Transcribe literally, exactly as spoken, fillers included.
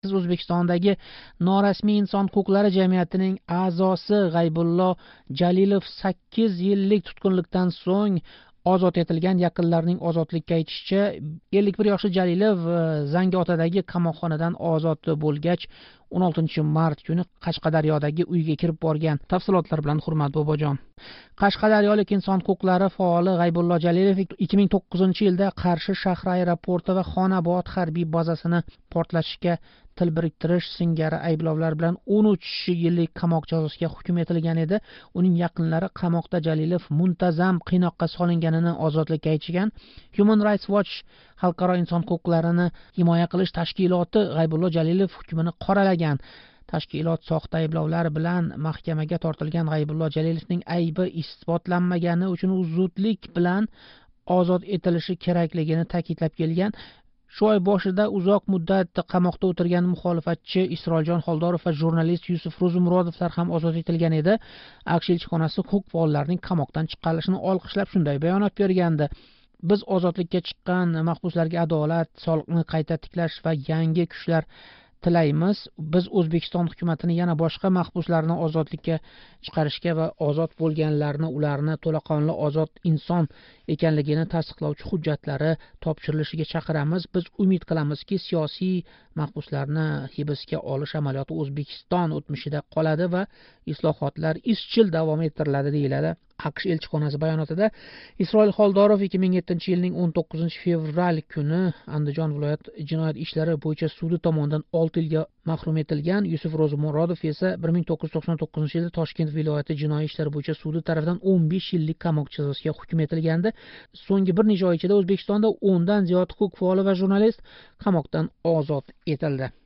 Siz O'zbekistondagi norasmiy inson huquqlari jamiyatining a'zosi G'aybullo Jalilov sakkiz yillik tutqunlikdan so'ng ozod etilgan. Yaqinlarining ozodlikka aytishicha, ellik bir yoshli Jalilov Zangiotadagi qamoqxonadan ozod bo'lgach, o'n oltinchi mart kuni Qashqadaryodagi uyga kirib borgan. Tafsilotlar bilan Hurmat Bobojon. Qashqadaryolik inson huquqlari faoli G'aybullo Jalilov ikki ming to'qqizinchi yilda Qarshi shahri aeroporti va Xonobod harbiy bazasini portlatishga til biriktirish singari ayblovlar bilan o'n uch yillik qamoq jazosiga hukm etilgan edi. Uning yaqinlari qamoqda Jalilov muntazam qiynoqqa solinganini ozodlikka aytishgan. Human Rights Watch xalqaro inson huquqlarini himoya qilish tashkiloti G'aybullo Jalilov hukmini qoralagan. Tashkilot soxta ayblovlar bilan mahkamaga tortilgan G'aybullo Jalilovning aybi isbotlanmagani uchun u zudlik bilan ozod etilishi kerakligini ta'kidlab kelgan. Shu oy boshida uzoq muddat qamoqda o'tirgan muxolifatchi Isroiljon Xoldorov va jurnalist Yusuf Ro'zimurodovlar ham ozod etilgan edi. AQSh elchixonasi huquq faollarining qamoqdan chiqarilishini olqishlab shunday bayonot bergandi. Biz ozodlikka chiqqan mahbuslarga adolat, sog'liqni qayta tiklash va yangi kuchlar tilaymiz. Biz O'zbekiston hukumatini yana boshqa mahbuslarni ozodlikka chiqarishga va ozod bo'lganlarni ularni to'laqonli ozod inson ekanligini tasdiqlovchi hujjatlari topshirilishiga chaqiramiz. Biz umid qilamizki, siyosiy mahbuslarni hibsga olish amaliyoti O'zbekiston o'tmishida qoladi va islohotlar izchil davom ettiriladi, deyiladi AQSh elchixonasi bayonotida. Isroil Xoldorov ikki ming yettinchi yilning o'n to'qqizinchi fevral kuni Andijon viloyat jinoyat ishlari bo'yicha sudi tomonidan olti yilga mahrum etilgan. Yusuf Ro'zimurodov esa bir ming to'qqiz yuz to'qson to'qqizinchi yilda Toshkent viloyati jinoyat ishlari bo'yicha sudi tomonidan o'n besh yillik qamoq jazosiga hukm etilgandi. So'nggi bir necha oy ichida O'zbekistonda o'ndan ziyod huquq faoli va jurnalist qamoqdan ozod etildi.